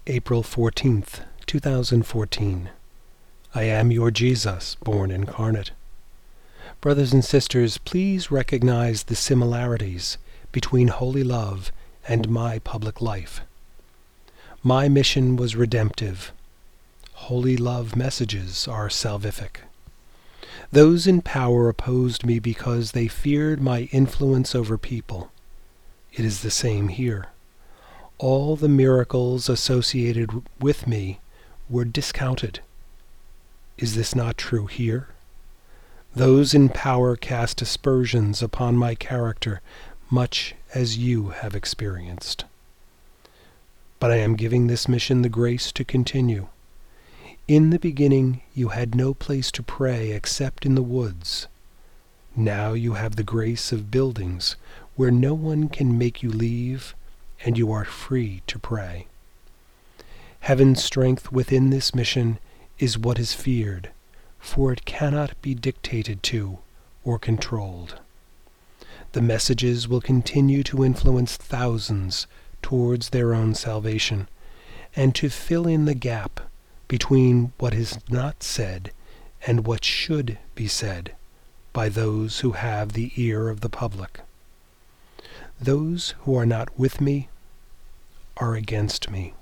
April 14th, 2014. I am your Jesus, born incarnate. Brothers and sisters, please recognize the similarities between holy love and my public life. My mission was redemptive. Holy love messages are salvific. Those in power opposed me because they feared my influence over people. It is the same here. All the miracles associated with me were discounted. Is this not true here? Those in power cast aspersions upon my character, much as you have experienced. But I am giving this mission the grace to continue. In the beginning you had no place to pray except in the woods. Now you have the grace of buildings where no one can make you leave, and you are free to pray. Heaven's strength within this mission is what is feared, for it cannot be dictated to or controlled. The messages will continue to influence thousands towards their own salvation, and to fill in the gap between what is not said and what should be said by those who have the ear of the public. Those who are not with me are against me.